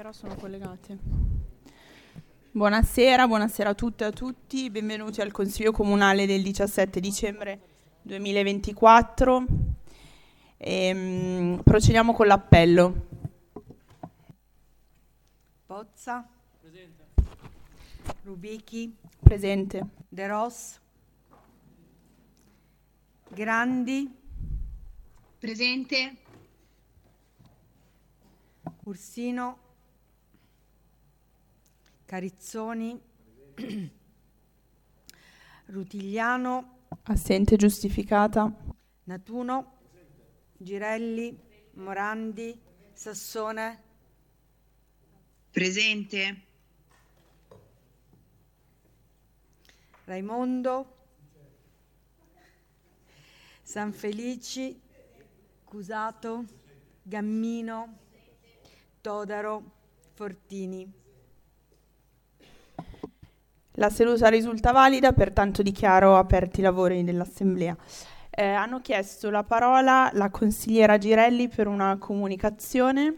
però sono collegate. Buonasera a tutte e a tutti, benvenuti al Consiglio Comunale del 17 dicembre 2024. Procediamo con l'appello. Pozza. Presente. Rubichi. Presente. De Ros. Grandi. Presente. Ursino. Carizzoni. Rutigliano. Assente giustificata. Natuno. Girelli. Morandi. Sassone. Presente. Raimondo. Sanfelici. Cusato. Gammino. Todaro. Fortini. La seduta risulta valida, pertanto dichiaro aperti i lavori dell'Assemblea. Hanno chiesto la parola la consigliera Girelli per una comunicazione.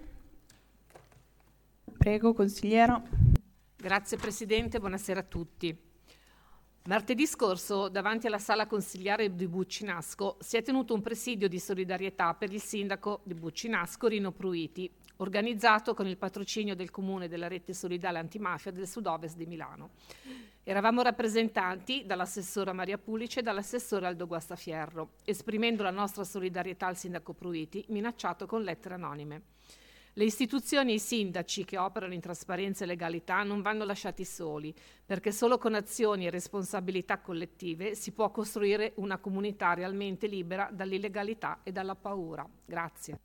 Prego, consigliera. Grazie Presidente, buonasera a tutti. Martedì scorso, davanti alla sala consigliare di Buccinasco, si è tenuto un presidio di solidarietà per il sindaco di Buccinasco, Rino Pruiti, organizzato con il patrocinio del Comune della Rete Solidale Antimafia del Sud-Ovest di Milano. Eravamo rappresentanti dall'assessora Maria Pulice e dall'assessore Aldo Guastafierro, esprimendo la nostra solidarietà al sindaco Pruiti, minacciato con lettere anonime. Le istituzioni e i sindaci che operano in trasparenza e legalità non vanno lasciati soli, perché solo con azioni e responsabilità collettive si può costruire una comunità realmente libera dall'illegalità e dalla paura. Grazie.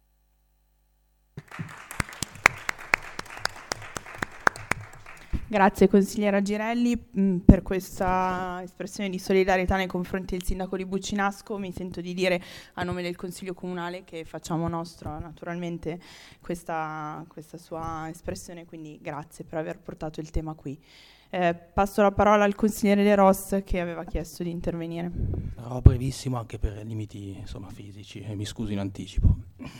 Grazie consigliera Girelli per questa espressione di solidarietà nei confronti del sindaco di Buccinasco. Mi sento di dire a nome del Consiglio Comunale che facciamo nostra naturalmente questa sua espressione, quindi grazie per aver portato il tema qui. Passo la parola al consigliere De Ros che aveva chiesto di intervenire. Sarò brevissimo anche per limiti fisici e mi scuso in anticipo.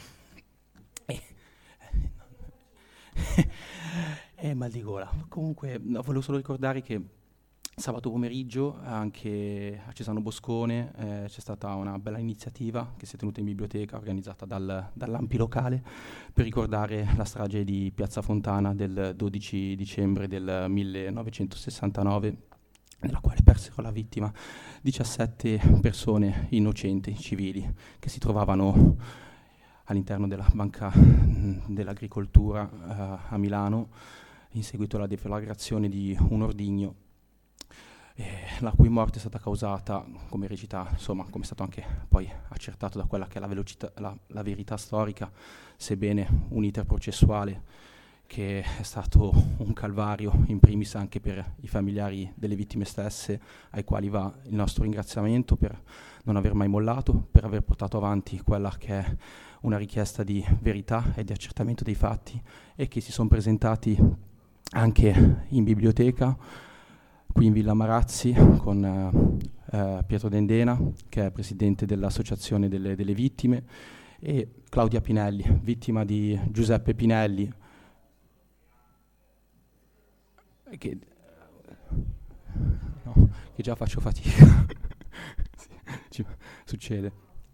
Mal di gola. Comunque volevo solo ricordare che sabato pomeriggio anche a Cesano Boscone c'è stata una bella iniziativa che si è tenuta in biblioteca organizzata dall'Ampi locale per ricordare la strage di Piazza Fontana del 12 dicembre del 1969, nella quale persero la vittima 17 persone innocenti civili che si trovavano all'interno della Banca dell'Agricoltura a Milano in seguito alla deflagrazione di un ordigno, la cui morte è stata causata, come recita, come è stato anche poi accertato da quella che è la verità storica, sebbene un iter processuale che è stato un calvario, in primis anche per i familiari delle vittime stesse, ai quali va il nostro ringraziamento per non aver mai mollato, per aver portato avanti quella che è una richiesta di verità e di accertamento dei fatti e che si sono presentati anche in biblioteca, qui in Villa Marazzi, con Pietro Dendena, che è presidente dell'Associazione delle Vittime, e Claudia Pinelli, vittima di Giuseppe Pinelli, che già faccio fatica, succede.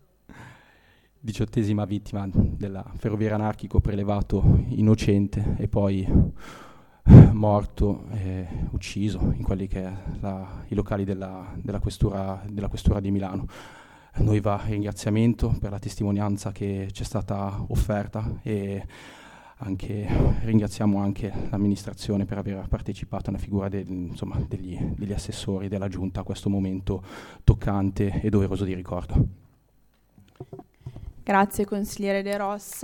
18ª vittima della ferroviaria anarchico, prelevato innocente e poi morto e ucciso in quelli che i locali della questura di Milano. A noi va il ringraziamento per la testimonianza che ci è stata offerta e ringraziamo anche l'amministrazione per aver partecipato alla figura degli assessori della giunta a questo momento toccante e doveroso di ricordo. Grazie consigliere De Ros.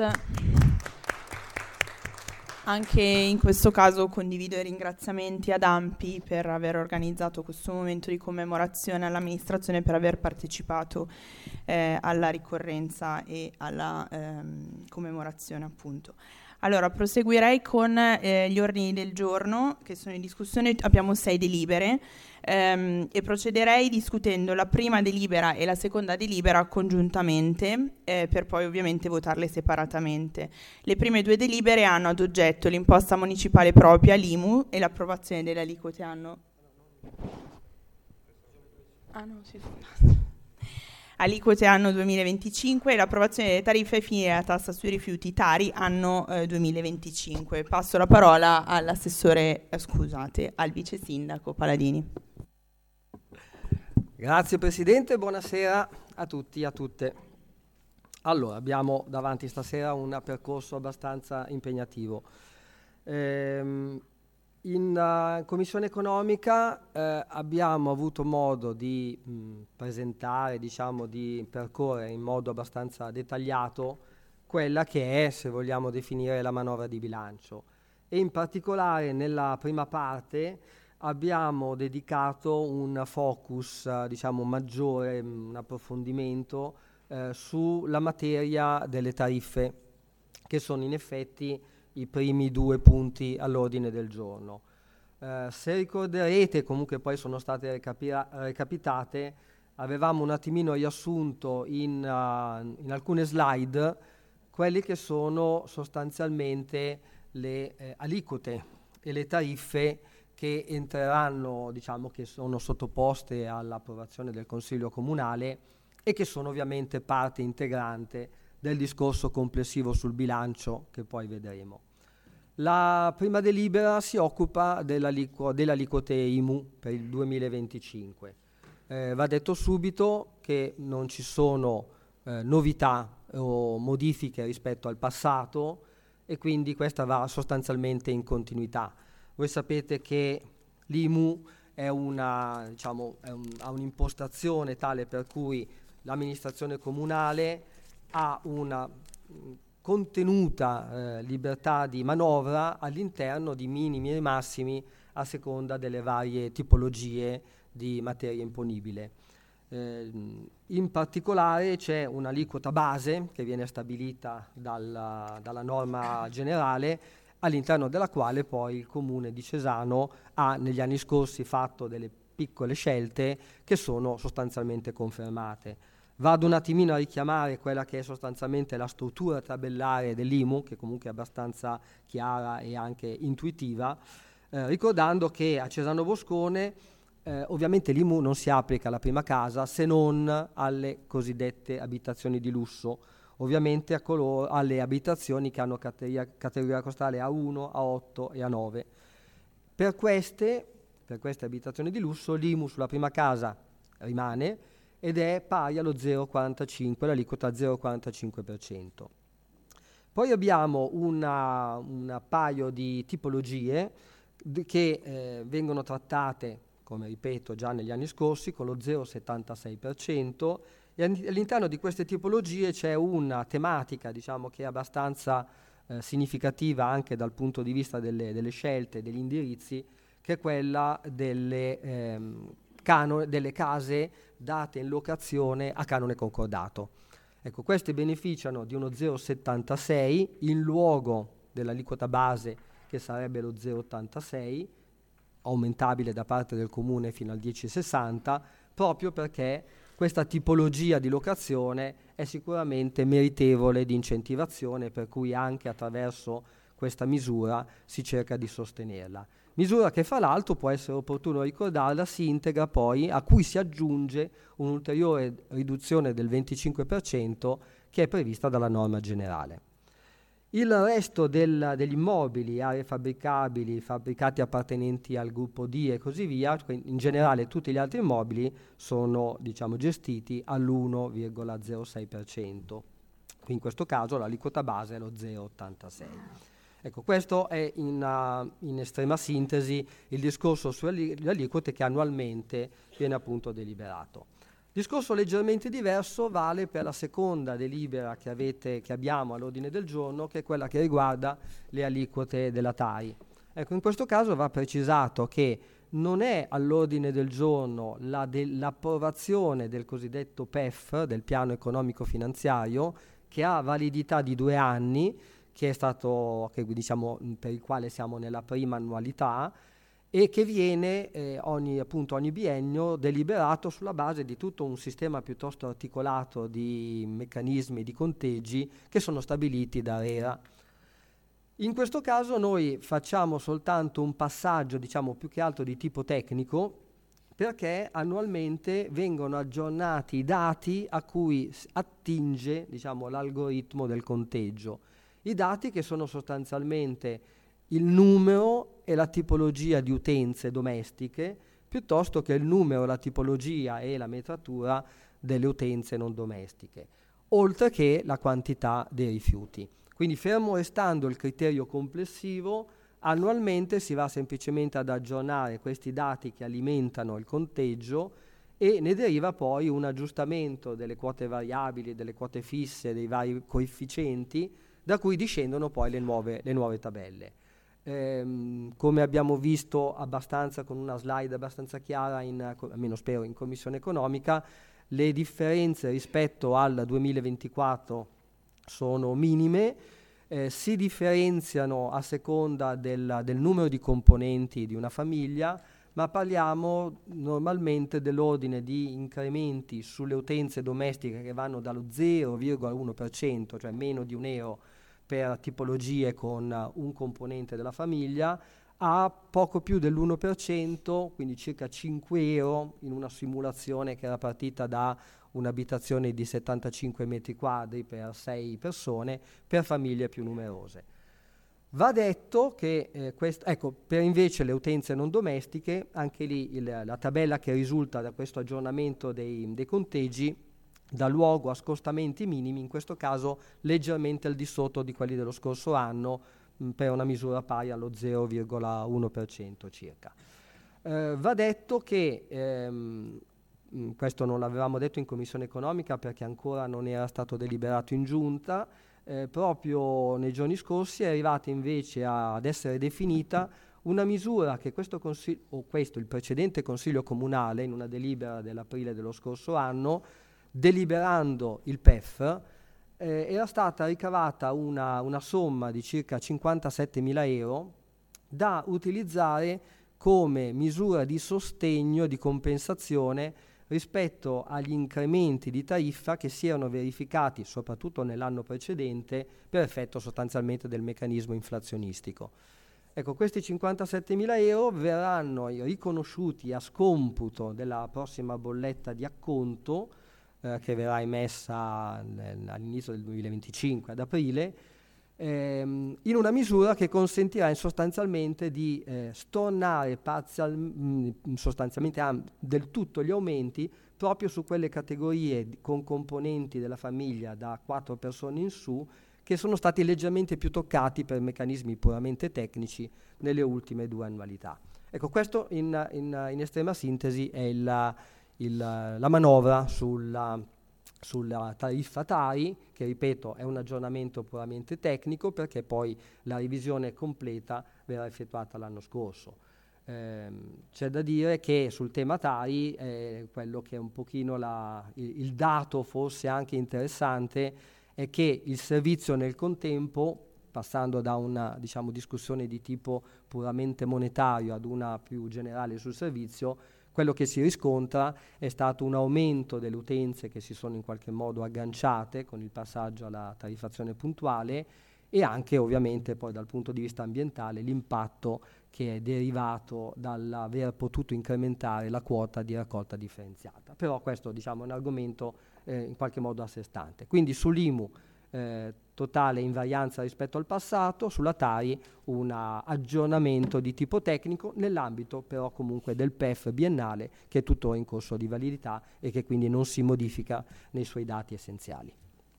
Anche in questo caso condivido i ringraziamenti ad Ampi per aver organizzato questo momento di commemorazione, all'amministrazione per aver partecipato alla ricorrenza e alla commemorazione appunto. Allora, proseguirei con gli ordini del giorno che sono in discussione. Abbiamo 6 delibere e procederei discutendo la prima delibera e la seconda delibera congiuntamente per poi ovviamente votarle separatamente. Le prime 2 delibere hanno ad oggetto l'imposta municipale propria, l'IMU, e l'approvazione delle aliquote aliquote anno 2025 e l'approvazione delle tariffe ai fini della tassa sui rifiuti Tari anno 2025. Passo la parola all'assessore, al vice sindaco Paladini. Grazie Presidente, buonasera a tutti e a tutte. Allora, abbiamo davanti stasera un percorso abbastanza impegnativo. In Commissione Economica abbiamo avuto modo di presentare, di percorrere in modo abbastanza dettagliato quella che è, se vogliamo definire, la manovra di bilancio. E in particolare nella prima parte abbiamo dedicato un focus, maggiore, un approfondimento sulla materia delle tariffe, che sono in effetti i primi 2 punti all'ordine del giorno. Se ricorderete, comunque poi sono state recapitate, avevamo un attimino riassunto in alcune slide quelli che sono sostanzialmente le aliquote e le tariffe che entreranno, che sono sottoposte all'approvazione del Consiglio Comunale e che sono ovviamente parte integrante del discorso complessivo sul bilancio che poi vedremo. La prima delibera si occupa delle aliquote IMU per il 2025. Va detto subito che non ci sono novità o modifiche rispetto al passato e quindi questa va sostanzialmente in continuità. Voi sapete che l'IMU ha un'impostazione tale per cui l'amministrazione comunale ha una contenuta libertà di manovra all'interno di minimi e massimi a seconda delle varie tipologie di materia imponibile. In particolare c'è un'aliquota base che viene stabilita dalla norma generale, all'interno della quale poi il Comune di Cesano ha negli anni scorsi fatto delle piccole scelte che sono sostanzialmente confermate. Vado un attimino a richiamare quella che è sostanzialmente la struttura tabellare dell'IMU, che comunque è abbastanza chiara e anche intuitiva, ricordando che a Cesano Boscone ovviamente l'IMU non si applica alla prima casa se non alle cosiddette abitazioni di lusso, ovviamente alle abitazioni che hanno categoria costale A1, A8 e A9. Per queste abitazioni di lusso l'IMU sulla prima casa rimane ed è pari allo 0,45, l'aliquota 0,45%. Poi abbiamo un paio di tipologie che vengono trattate, come ripeto, già negli anni scorsi, con lo 0,76%, e all'interno di queste tipologie c'è una tematica, che è abbastanza significativa anche dal punto di vista delle scelte, degli indirizzi, che è quella delle case date in locazione a canone concordato. Ecco, queste beneficiano di uno 0,76 in luogo dell'aliquota base che sarebbe lo 0,86, aumentabile da parte del Comune fino al 10,60, proprio perché questa tipologia di locazione è sicuramente meritevole di incentivazione, per cui anche attraverso questa misura si cerca di sostenerla. Misura che fra l'altro, può essere opportuno ricordarla, si integra poi, a cui si aggiunge un'ulteriore riduzione del 25% che è prevista dalla norma generale. Il resto degli immobili, aree fabbricabili, fabbricati appartenenti al gruppo D e così via, in generale tutti gli altri immobili sono gestiti all'1,06%. In questo caso l'aliquota base è lo 0,86. Ecco, questo è in estrema sintesi il discorso sulle aliquote che annualmente viene appunto deliberato. Discorso leggermente diverso vale per la seconda delibera che abbiamo all'ordine del giorno, che è quella che riguarda le aliquote della TAI. Ecco, in questo caso va precisato che non è all'ordine del giorno l'approvazione del cosiddetto PEF, del piano economico finanziario, che ha validità di 2 anni, diciamo, per il quale siamo nella prima annualità, e che viene ogni biennio deliberato sulla base di tutto un sistema piuttosto articolato di meccanismi, di conteggi che sono stabiliti da ARERA. In questo caso noi facciamo soltanto un passaggio, diciamo, più che altro di tipo tecnico, perché annualmente vengono aggiornati i dati a cui attinge, diciamo, l'algoritmo del conteggio. I dati che sono sostanzialmente il numero e la tipologia di utenze domestiche, piuttosto che il numero, la tipologia e la metratura delle utenze non domestiche, oltre che la quantità dei rifiuti. Quindi, fermo restando il criterio complessivo, annualmente si va semplicemente ad aggiornare questi dati che alimentano il conteggio, e ne deriva poi un aggiustamento delle quote variabili, delle quote fisse, dei vari coefficienti, da cui discendono poi le nuove tabelle. Come abbiamo visto abbastanza con una slide abbastanza chiara, almeno spero, in Commissione Economica, le differenze rispetto al 2024 sono minime, si differenziano a seconda del numero di componenti di una famiglia, ma parliamo normalmente dell'ordine di incrementi sulle utenze domestiche che vanno dallo 0,1%, cioè meno di €1 per tipologie con un componente della famiglia, a poco più dell'1%, quindi circa €5 in una simulazione che era partita da un'abitazione di 75 metri quadri per 6 persone, per famiglie più numerose. Va detto che per invece le utenze non domestiche, anche lì la tabella che risulta da questo aggiornamento dei conteggi dà luogo a scostamenti minimi, in questo caso leggermente al di sotto di quelli dello scorso anno, per una misura pari allo 0,1% circa. Va detto che questo non l'avevamo detto in Commissione Economica perché ancora non era stato deliberato in Giunta, proprio nei giorni scorsi è arrivata invece ad essere definita una misura che il precedente Consiglio Comunale, in una delibera dell'aprile dello scorso anno, deliberando il PEF, era stata ricavata una somma di circa €57.000 da utilizzare come misura di sostegno, di compensazione rispetto agli incrementi di tariffa che si erano verificati soprattutto nell'anno precedente per effetto sostanzialmente del meccanismo inflazionistico. Ecco, questi €57.000 verranno riconosciuti a scomputo della prossima bolletta di acconto, che verrà emessa all'inizio del 2025, ad aprile, in una misura che consentirà sostanzialmente di stornare sostanzialmente del tutto gli aumenti proprio su quelle categorie con componenti della famiglia da 4 persone in su, che sono stati leggermente più toccati per meccanismi puramente tecnici nelle ultime 2 annualità. Ecco, questo in estrema sintesi è la manovra sulla tariffa Tari, che ripeto è un aggiornamento puramente tecnico perché poi la revisione completa verrà effettuata l'anno scorso. C'è da dire che sul tema Tari quello che è un pochino il dato forse anche interessante è che il servizio nel contempo, passando da una discussione di tipo puramente monetario ad una più generale sul servizio, quello che si riscontra è stato un aumento delle utenze che si sono in qualche modo agganciate con il passaggio alla tariffazione puntuale, e anche ovviamente poi dal punto di vista ambientale l'impatto che è derivato dall'aver potuto incrementare la quota di raccolta differenziata. Però questo è un argomento in qualche modo a sé stante. Quindi sull'IMU totale invarianza rispetto al passato, sulla Tari un aggiornamento di tipo tecnico nell'ambito però comunque del PEF biennale, che è tuttora in corso di validità e che quindi non si modifica nei suoi dati essenziali.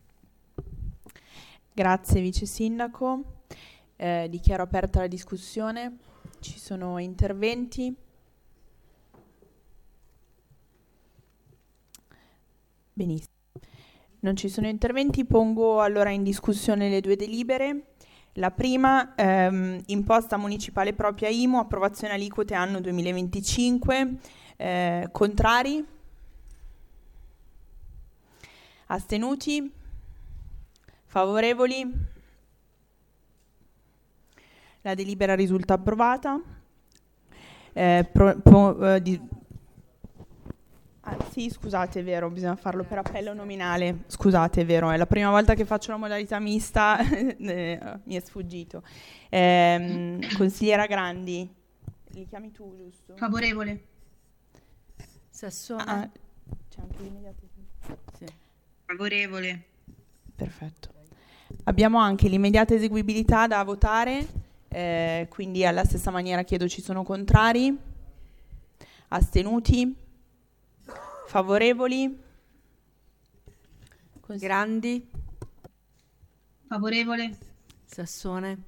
Grazie Vice Sindaco. Dichiaro aperta la discussione. Ci sono interventi? Benissimo. Non ci sono interventi, pongo allora in discussione le 2 delibere. La prima, imposta municipale propria IMU, approvazione aliquote anno 2025. Contrari? Astenuti? Favorevoli? La delibera risulta approvata. Sì, scusate, è vero, bisogna farlo per appello nominale. Scusate, è vero, è la prima volta che faccio la modalità mista, mi è sfuggito. Consigliera Grandi, li chiami tu, giusto? Favorevole. Sassone. C'è anche l'immediata. Sì. Favorevole. Perfetto. Abbiamo anche l'immediata eseguibilità da votare, quindi alla stessa maniera chiedo: ci sono contrari? Astenuti? Favorevoli? Grandi. Favorevole. Sassone.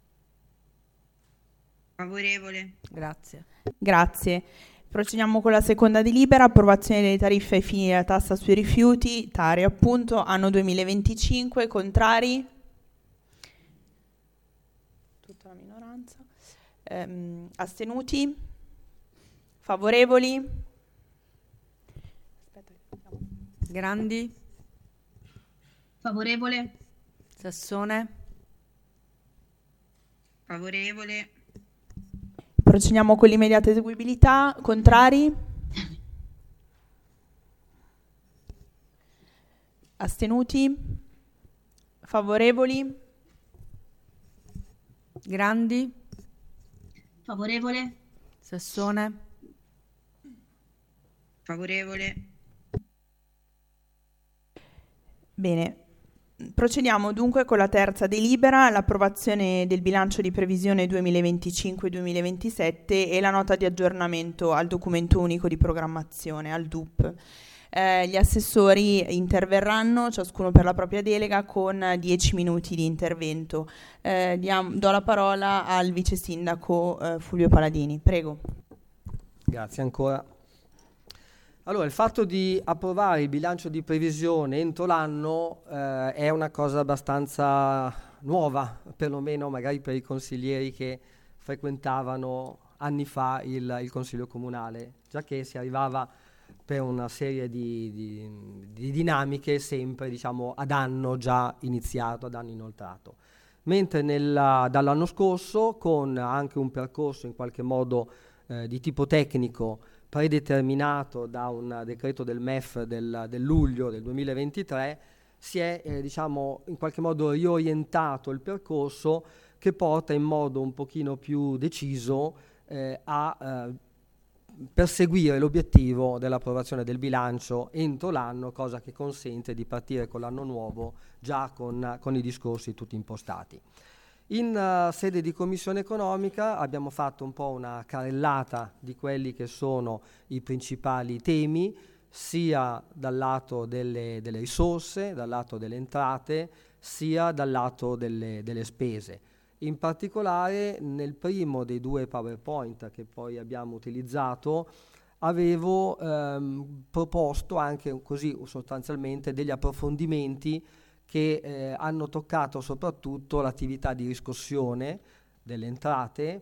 Favorevole. Grazie. Grazie. Procediamo con la seconda delibera: approvazione delle tariffe ai fini della tassa sui rifiuti, Tari appunto, anno 2025. Contrari? Tutta la minoranza. Astenuti? Favorevoli? Grandi. Favorevole. Sassone. Favorevole. Procediamo con l'immediata eseguibilità. Contrari? Astenuti? Favorevoli? Grandi. Favorevole. Sassone. Favorevole. Bene. Procediamo dunque con la terza delibera, l'approvazione del bilancio di previsione 2025-2027 e la nota di aggiornamento al documento unico di programmazione, al DUP. Gli assessori interverranno, ciascuno per la propria delega, con 10 minuti di intervento. Do la parola al vice sindaco Fulvio Paladini. Prego. Grazie ancora. Allora, il fatto di approvare il bilancio di previsione entro l'anno è una cosa abbastanza nuova, perlomeno magari per i consiglieri che frequentavano anni fa il Consiglio Comunale, già che si arrivava per una serie di dinamiche sempre, diciamo, ad anno già iniziato, ad anno inoltrato. Mentre dall'anno scorso, con anche un percorso in qualche modo di tipo tecnico, predeterminato da un decreto del MEF del luglio del 2023, si è diciamo in qualche modo riorientato il percorso, che porta in modo un pochino più deciso a perseguire l'obiettivo dell'approvazione del bilancio entro l'anno, cosa che consente di partire con l'anno nuovo già con i discorsi tutti impostati. In sede di Commissione Economica abbiamo fatto un po' una carrellata di quelli che sono i principali temi, sia dal lato delle risorse, dal lato delle entrate, sia dal lato delle spese. In particolare, nel primo dei due PowerPoint che poi abbiamo utilizzato, avevo proposto anche così sostanzialmente degli approfondimenti che hanno toccato soprattutto l'attività di riscossione delle entrate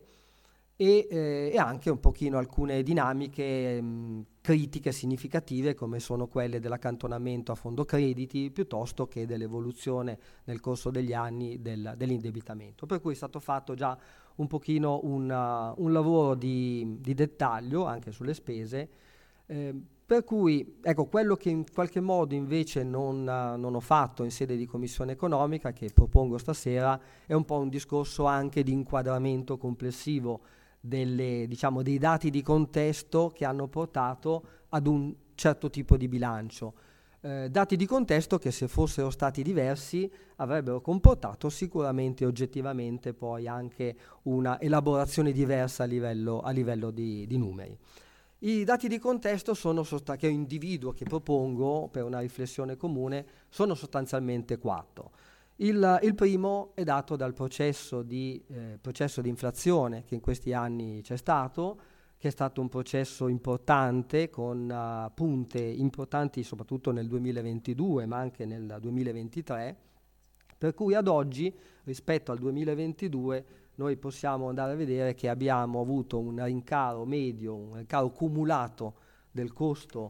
e anche un pochino alcune dinamiche critiche significative, come sono quelle dell'accantonamento a fondo crediti, piuttosto che dell'evoluzione nel corso degli anni dell'indebitamento. Per cui è stato fatto già un pochino un lavoro di dettaglio anche sulle spese, per cui, ecco, quello che in qualche modo invece non ho fatto in sede di Commissione Economica, che propongo stasera, è un po' un discorso anche di inquadramento complessivo dei dati di contesto che hanno portato ad un certo tipo di bilancio. Dati di contesto che, se fossero stati diversi, avrebbero comportato sicuramente oggettivamente poi anche una elaborazione diversa a livello di numeri. I dati di contesto che individuo, che propongo per una riflessione comune, sono sostanzialmente 4. Il primo è dato dal processo di inflazione che in questi anni c'è stato, che è stato un processo importante, con punte importanti soprattutto nel 2022 ma anche nel 2023, per cui ad oggi rispetto al 2022 noi possiamo andare a vedere che abbiamo avuto un rincaro medio, un rincaro cumulato del costo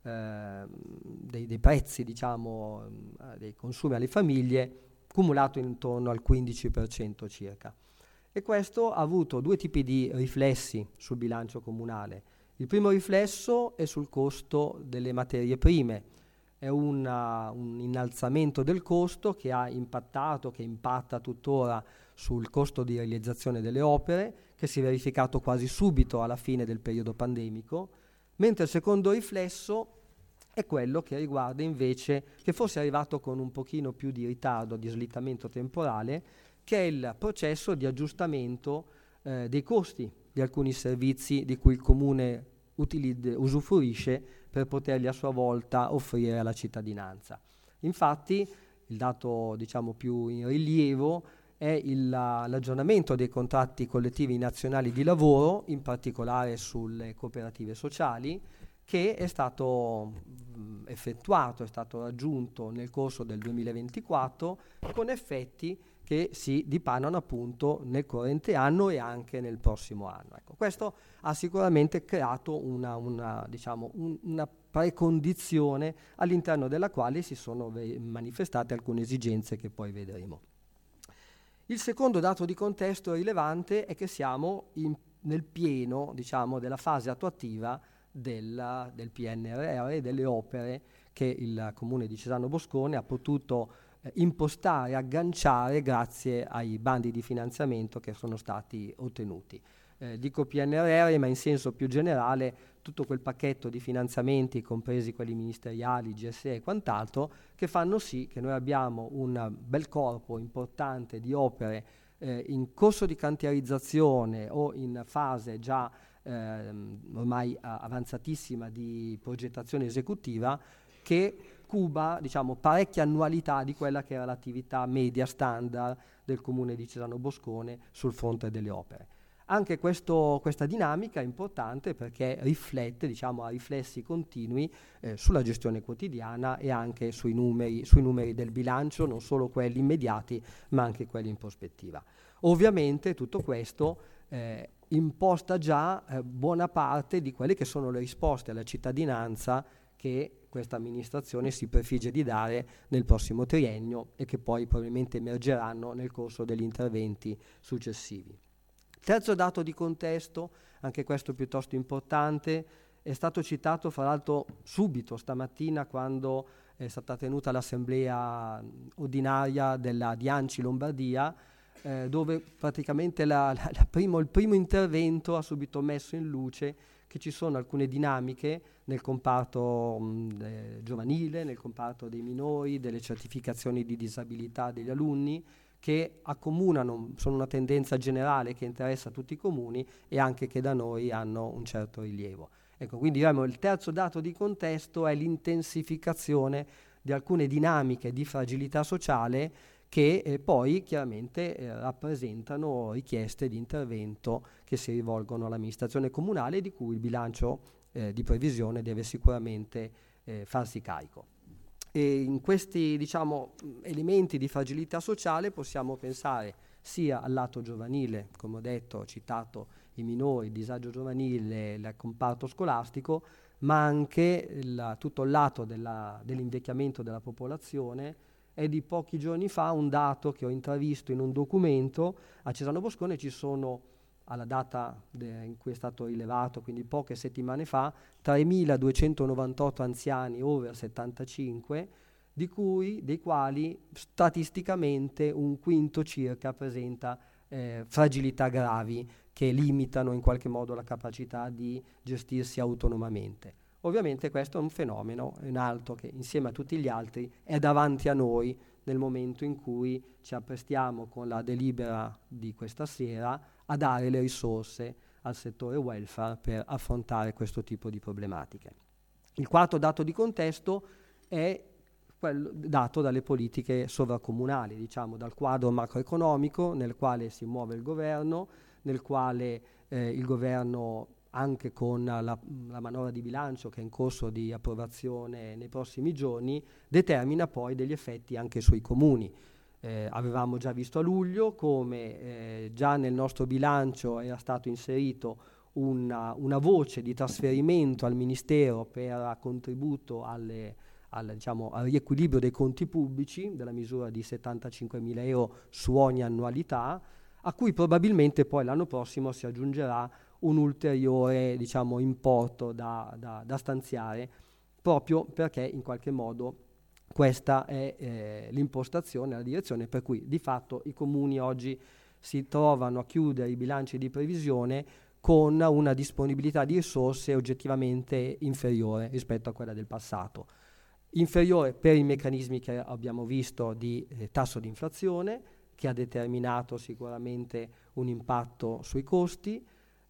dei prezzi, diciamo, dei consumi alle famiglie, cumulato intorno al 15% circa. E questo ha avuto due tipi di riflessi sul bilancio comunale. Il primo riflesso è sul costo delle materie prime. È un innalzamento del costo che ha impattato, che impatta tuttora sul costo di realizzazione delle opere, che si è verificato quasi subito alla fine del periodo pandemico, mentre il secondo riflesso è quello che riguarda invece, che forse è arrivato con un pochino più di ritardo, di slittamento temporale, che è il processo di aggiustamento dei costi di alcuni servizi di cui il Comune usufruisce per poterli a sua volta offrire alla cittadinanza. Infatti il dato più in rilievo è l'aggiornamento dei contratti collettivi nazionali di lavoro, in particolare sulle cooperative sociali, che è stato effettuato, è stato raggiunto nel corso del 2024 con effetti che si dipanano appunto nel corrente anno e anche nel prossimo anno. Ecco, questo ha sicuramente creato una precondizione all'interno della quale si sono manifestate alcune esigenze che poi vedremo. Il secondo dato di contesto rilevante è che siamo nel pieno della fase attuativa del PNRR e delle opere che il Comune di Cesano Boscone ha potuto impostare, agganciare grazie ai bandi di finanziamento che sono stati ottenuti. Dico PNRR, ma in senso più generale tutto quel pacchetto di finanziamenti, compresi quelli ministeriali, GSE e quant'altro, che fanno sì che noi abbiamo un bel corpo importante di opere in corso di cantierizzazione o in fase già ormai avanzatissima di progettazione esecutiva, che cuba parecchie annualità di quella che era l'attività media standard del Comune di Cesano Boscone sul fronte delle opere. Anche questa dinamica è importante perché riflette, ha riflessi continui sulla gestione quotidiana e anche sui numeri del bilancio, non solo quelli immediati ma anche quelli in prospettiva. Ovviamente tutto questo imposta già buona parte di quelle che sono le risposte alla cittadinanza che questa amministrazione si prefigge di dare nel prossimo triennio e che poi probabilmente emergeranno nel corso degli interventi successivi. Terzo dato di contesto, anche questo piuttosto importante, è stato citato fra l'altro subito stamattina quando è stata tenuta l'assemblea ordinaria di ANCI Lombardia, dove praticamente il primo intervento ha subito messo in luce che ci sono alcune dinamiche nel comparto giovanile, nel comparto dei minori, delle certificazioni di disabilità degli alunni, che accomunano, sono una tendenza generale che interessa tutti i comuni e anche che da noi hanno un certo rilievo. Ecco, quindi il terzo dato di contesto è l'intensificazione di alcune dinamiche di fragilità sociale che poi chiaramente rappresentano richieste di intervento che si rivolgono all'amministrazione comunale, di cui il bilancio di previsione deve sicuramente farsi carico. E in questi elementi di fragilità sociale possiamo pensare sia al lato giovanile, come ho detto, ho citato i minori, il disagio giovanile, il comparto scolastico, ma anche tutto il lato dell'invecchiamento della popolazione. È di pochi giorni fa un dato che ho intravisto in un documento. A Cesano Boscone ci sono, alla data in cui è stato rilevato, quindi poche settimane fa, 3.298 anziani over 75, dei quali statisticamente un quinto circa presenta fragilità gravi che limitano in qualche modo la capacità di gestirsi autonomamente. Ovviamente questo è un fenomeno, è un altro che insieme a tutti gli altri è davanti a noi nel momento in cui ci apprestiamo con la delibera di questa sera a dare le risorse al settore welfare per affrontare questo tipo di problematiche. Il quarto dato di contesto è quello dato dalle politiche sovracomunali, dal quadro macroeconomico nel quale si muove il governo, nel quale il governo, anche con la manovra di bilancio che è in corso di approvazione nei prossimi giorni, determina poi degli effetti anche sui comuni. Avevamo già visto a luglio come già nel nostro bilancio era stato inserito una voce di trasferimento al Ministero per contributo al riequilibrio dei conti pubblici della misura di 75.000 euro su ogni annualità. a cui probabilmente poi l'anno prossimo si aggiungerà un ulteriore, diciamo, importo da stanziare, proprio perché in qualche modo questa è l'impostazione, la direzione per cui di fatto i comuni oggi si trovano a chiudere i bilanci di previsione con una disponibilità di risorse oggettivamente inferiore rispetto a quella del passato. Inferiore per i meccanismi che abbiamo visto di tasso di inflazione, che ha determinato sicuramente un impatto sui costi,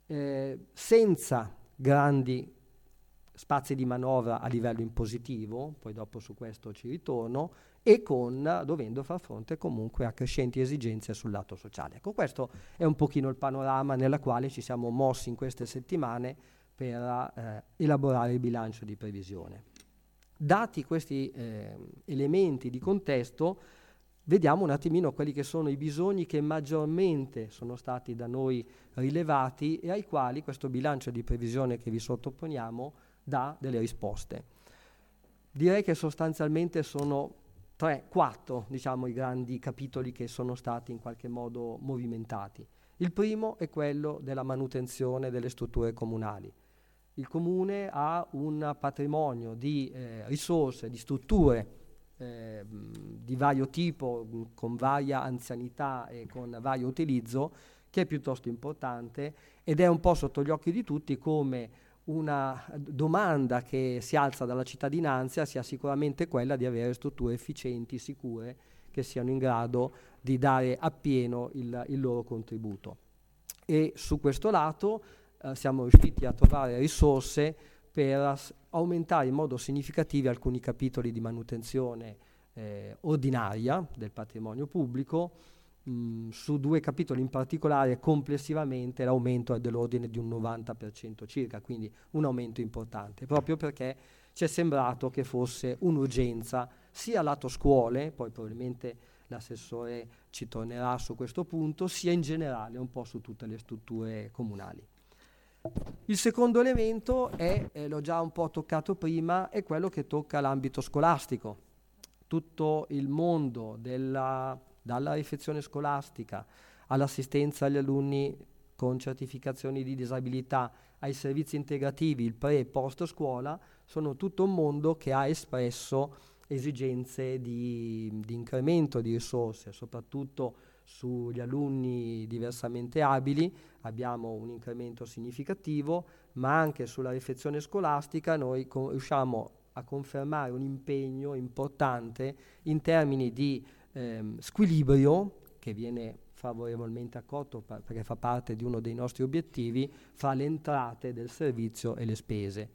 senza grandi spazi di manovra a livello impositivo, poi dopo su questo ci ritorno, e dovendo far fronte comunque a crescenti esigenze sul lato sociale. Ecco, questo è un pochino il panorama nella quale ci siamo mossi in queste settimane per elaborare il bilancio di previsione. Dati questi elementi di contesto, vediamo un attimino quelli che sono i bisogni che maggiormente sono stati da noi rilevati e ai quali questo bilancio di previsione che vi sottoponiamo dà delle risposte. Direi che sostanzialmente sono 4, diciamo, i grandi capitoli che sono stati in qualche modo movimentati. Il primo è quello della manutenzione delle strutture comunali. Il comune ha un patrimonio di risorse, di strutture di vario tipo, con varia anzianità e con vario utilizzo, che è piuttosto importante ed è un po' sotto gli occhi di tutti come una domanda che si alza dalla cittadinanza sia sicuramente quella di avere strutture efficienti, sicure, che siano in grado di dare appieno il loro contributo. E su questo lato siamo riusciti a trovare risorse per aumentare in modo significativo alcuni capitoli di manutenzione ordinaria del patrimonio pubblico. Su 2 capitoli in particolare complessivamente l'aumento è dell'ordine di un 90% circa, quindi un aumento importante, proprio perché ci è sembrato che fosse un'urgenza sia lato scuole, poi probabilmente l'assessore ci tornerà su questo punto, sia in generale un po' su tutte le strutture comunali. Il secondo elemento è, l'ho già un po' toccato prima, è quello che tocca l'ambito scolastico. Tutto il mondo dalla riflessione scolastica all'assistenza agli alunni con certificazioni di disabilità, ai servizi integrativi, il pre- e post scuola, sono tutto un mondo che ha espresso esigenze di incremento di risorse, soprattutto sugli alunni diversamente abili abbiamo un incremento significativo, ma anche sulla riflessione scolastica noi riusciamo a confermare un impegno importante in termini di squilibrio, che viene favorevolmente accolto perché fa parte di uno dei nostri obiettivi, fra le entrate del servizio e le spese.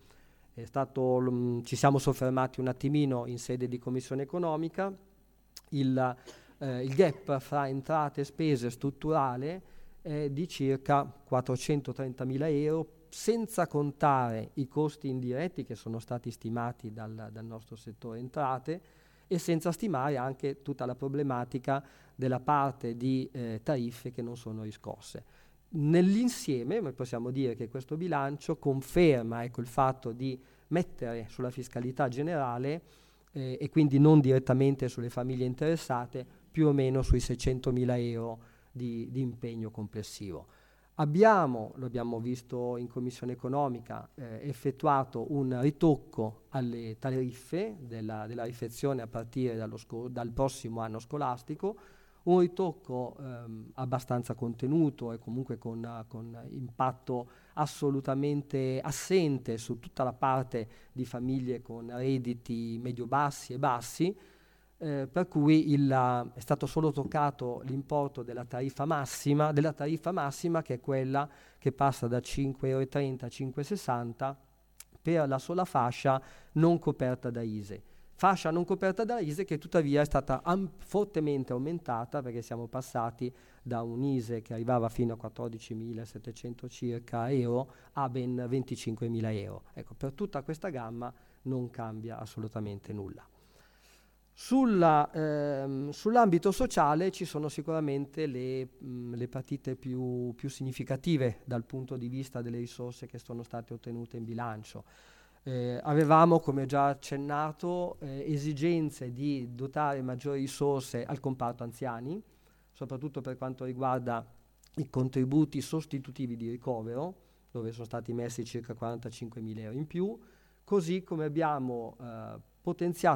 Ci siamo soffermati un attimino in sede di Commissione Economica, il gap fra entrate e spese strutturale è di circa 430.000 euro, senza contare i costi indiretti che sono stati stimati dal nostro settore entrate e senza stimare anche tutta la problematica della parte di tariffe che non sono riscosse. Nell'insieme possiamo dire che questo bilancio conferma il fatto di mettere sulla fiscalità generale e quindi non direttamente sulle famiglie interessate più o meno sui 600.000 euro di impegno complessivo. Lo abbiamo visto in Commissione Economica, effettuato un ritocco alle tariffe della riflessione a partire dal prossimo anno scolastico, un ritocco abbastanza contenuto e comunque con impatto assolutamente assente su tutta la parte di famiglie con redditi medio-bassi e bassi, per cui è stato solo toccato l'importo della tariffa massima che è quella che passa da 5,30 euro a 5,60 euro per la sola fascia non coperta da ISEE. Fascia non coperta da ISEE che tuttavia è stata fortemente aumentata, perché siamo passati da un ISEE che arrivava fino a 14.700 circa euro a ben 25.000 euro. Ecco, per tutta questa gamma non cambia assolutamente nulla. Sull'ambito sociale ci sono sicuramente le partite più significative dal punto di vista delle risorse che sono state ottenute in bilancio. Avevamo, come già accennato, esigenze di dotare maggiori risorse al comparto anziani, soprattutto per quanto riguarda i contributi sostitutivi di ricovero, dove sono stati messi circa 45.000 euro in più, così come abbiamo potenziato